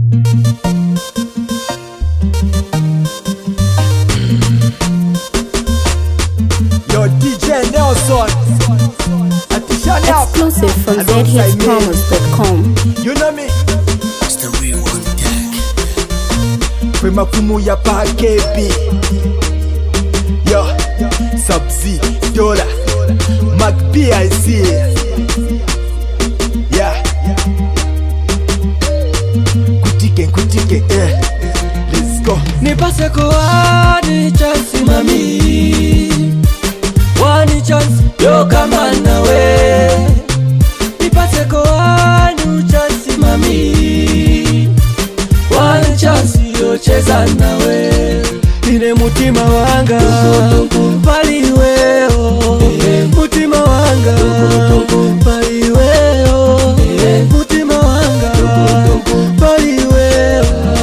Yo, DJ Nelson. Exclusive from zhitspromos.com. You know me? It's the real one tag. Prima kumu ya pakepi. Yo, Sub-Z, Dola, Mac B.I.C. Yeah. Kutike, let's go. Nipase kwa ni chance mami, wani chance yo kama nawe. Nipase kwa ni chance mami, wani chance yo cheza nawe. Ine mutima wanga pali weo, mutima wanga pali weo, mutima wanga pali weo.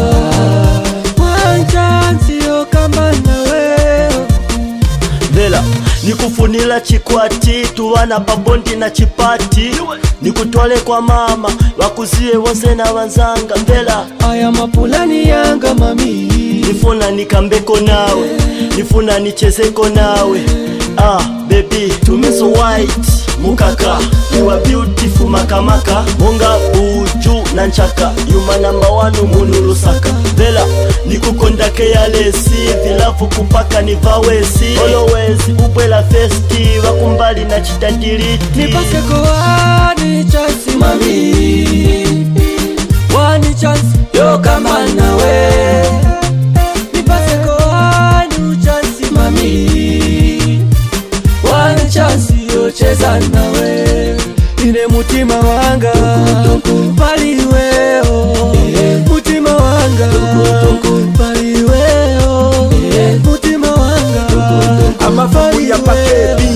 One chance yo kama nawe. Vela, nikufunila chikwati, tuwana pabondi na chipati. Nikutwale kwa mama, wakuzie wose na wanzanga. Vela, aya mapulani yanga mami, nifuna nikambeko nawe, nifuna nichezeko nawe. Baby, to me so white, mukaka, you are beautiful makamaka. Monga buju na nchaka, you my number one munu Lusaka. Vela, nikukonda lesi, vilafu kupaka ni vawesi. Always, ubwela festi, wakumbali na chitadiliti. Nipase kwa ni chance mami, wani chance yo kama nawe. Nipase kwa ni chance mami, wani chance yo cheza nawe. Ine mutima wanga pali weo, mutima wanga pali weo, mutima wanga Amafumu ya pakepi.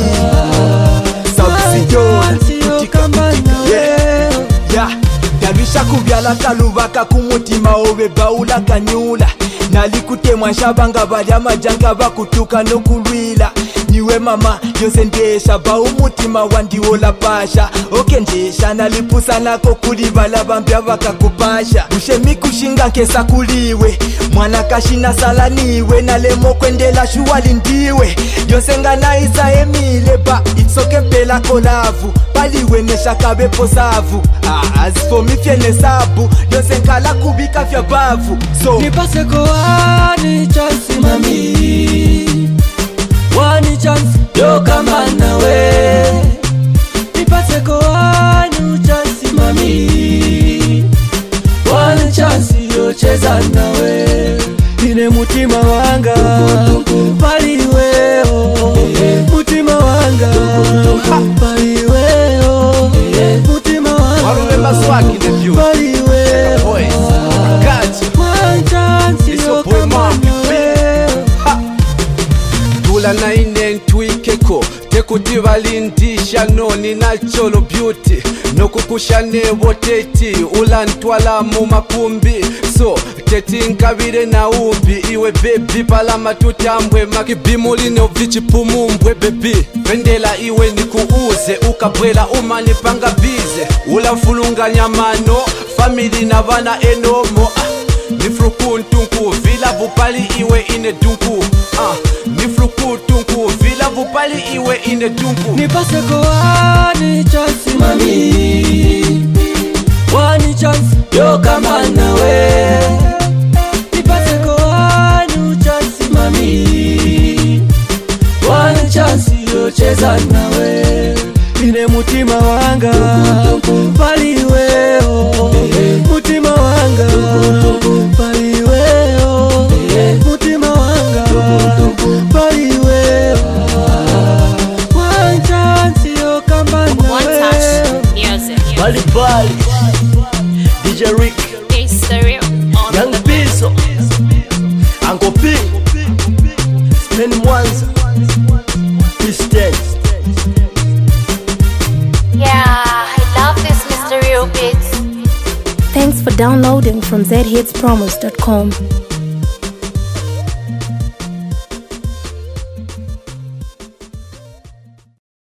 Sub-Z, Dola, kutike. Yeah. Darisha kubyala kalubaka kumutima obe baula kanyula. Nalikutemwa nshabanga bali amajanga bakutuka nokulwila. Niwe mama yose ndesha ba umutima wandiwola pasha. Oke ndesha nalipusa nako kulibala bambya bakakupasha. Ushemi kushinga nkesa kuliwe, mwana kashina salaniwe. Nalemo kwendela shuwali ndiwe, yose nganaisa emile ba itsoke mpela kolavu. Paliwe nesha kabepo savu, as for me fiene sabu. Yose nkala kubika fya bavu. So nipase kwa ni chance mami, wani chance yo kama nawe. Nipase kwa ni chance mami, wani chance yo cheza nawe. Ine mutima wanga pali weo, mutima wanga pali weo, mutima wanga pali weo. One chance yo kama nawe. Dula na ine ntwikeko, tekuti valindisha noni nacholo beauty. Nokukusha nebo teti, ulantwala mu makumbi. So, teti nkabire na umbi, iwe baby palama tutambwe. Makibimuli ne uvichi pumumbwe baby. Vendela iwe nikuuze, ukabwela umani panga bize. Ulafulunga nyamano, family na vana enomo. Nifrukuntunku, vila vupali iwe ine dunku. Nifrukuntunku, vila vupali iwe ine dunku. Nipase kwa ni chance mami, wani chance yo kama nawe. Nipase kwa ni chance mami, wani chance yo cheza nawe. Ine mutima wanga pali weo, mutima wanga pali weo, mutima wanga pali weo. One chance yo kama nawe. One touch music. Bali Bali, DJ Rick, It's the real on Young the Pizzo, Uncle P, Spin Mwanza, Distance. Yeah, I love this Mr. Real Beats. Thanks for downloading from zhitspromos.com.